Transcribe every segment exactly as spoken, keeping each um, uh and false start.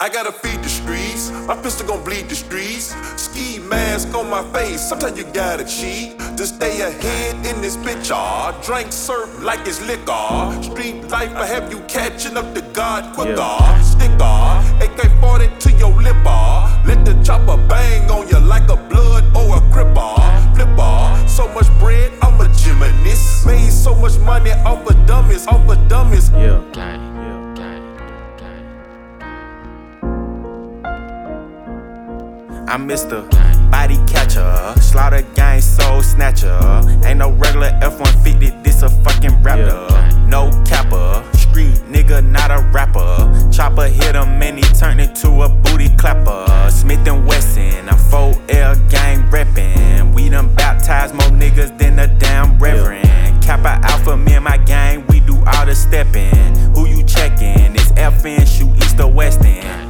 I gotta feed the streets. My pistol gon' bleed the streets. Ski mask on my face. Sometimes you gotta cheat to stay ahead in this bitch. Ah, drink serve like it's liquor. Street life will have you catching up to God quicker. Yeah. Sticker, A K forty to your lip. Ah, let the chopper bang on you like a blood or a cripper. Flipper, so much bread, I'm a gymnast. Made so much money off of dummies, off of dummies. Yeah. I'm Mister Body Catcher, Slaughter Gang Soul Snatcher. Ain't no regular F one fifty, this a fucking Raptor. No capper, street nigga, not a rapper. Chopper hit him and he turned into a booty clapper. Smith and Wesson, I'm four L gang reppin'. We done baptized more niggas than a damn reverend. Kappa Alpha, me and my gang, we do all the steppin'. Who you checkin'? It's F N, shoot east or west end.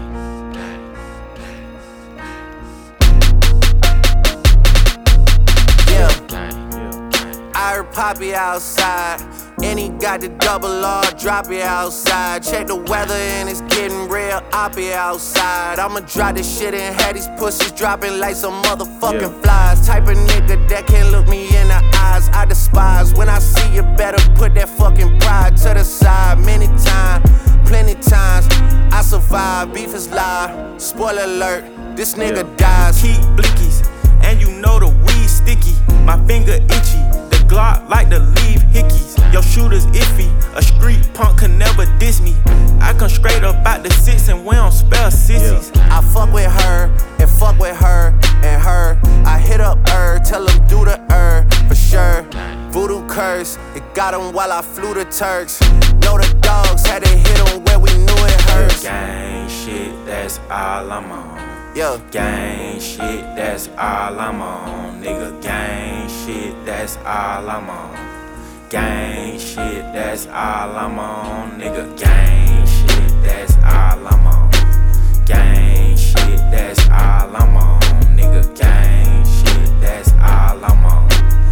I heard Poppy outside, and he got the double R, drop it outside. Check the weather and it's getting real oppy outside. I'ma drop this shit and have these pussies dropping like some motherfucking yeah. flies. Type of nigga that can't look me in the eyes, I despise. When I see you, better put that fucking pride to the side. Many times, plenty times, I survive, beef is live. Spoiler alert, this nigga yeah. dies. Keep blickies, and you know the weed sticky. My finger itchy. Glock like to leave hickeys. Your shooter's iffy. A street punk can never diss me. I come straight up out the six and we don't spell sissies. Yeah. I fuck with her and fuck with her and her. I hit up her, tell them do the her for sure. Voodoo curse, it got him while I flew the Turks. Know the dogs had to hit him where we knew it hurts. Gang shit, that's all I'm on. Yeah. Gang shit, that's all I'm on. Nigga, gang shit, that's all I'm on. Gang shit, that's all I'm on. Nigga, gang shit, that's all I'm on. Gang shit, that's all I'm on. Nigga, gang shit, that's all I'm on.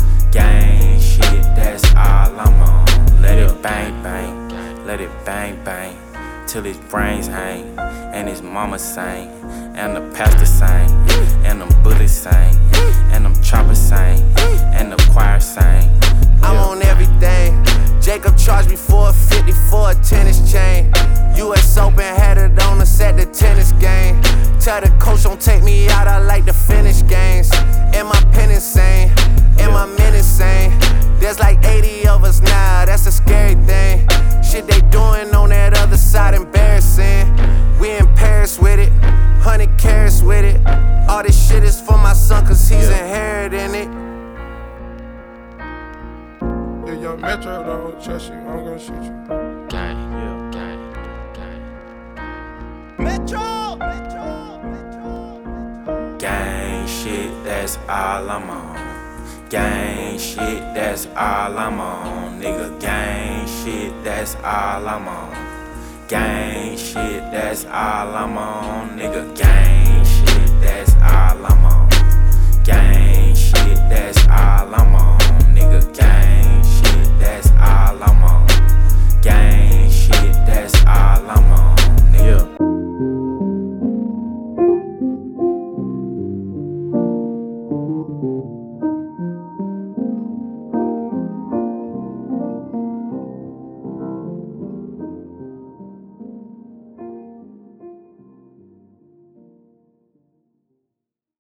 Gang shit, that's all I'm on. Let it bang bang, let it bang bang, till his brains hang, and his mama sang, and the pastor sang, and them bullets sang, and them choppers sang, and the choir sang. I'm on everything. Jacob charged me for a fifty for a tennis chain. U S Open had it on us at the tennis game. Tell the coach don't take me out, I like to finish games. And my pen insane, and my men insane. There's like eighty of us now, that's a scary thing. Shit they doing on that other side embarrassing. We in Paris with it, hundred carats with it. All this shit is for my son cause he's yeah. inheriting it. Yeah, young Metro don't trust you, I'm gonna shoot you. Gang, yeah, gang, gang. Metro! Metro! Metro! Metro! Gang shit, that's all I'm on. Gang shit, that's all I'm on. Nigga, gang shit, that's all I'm on. Gang shit, that's all I'm on. Nigga, gang shit, that's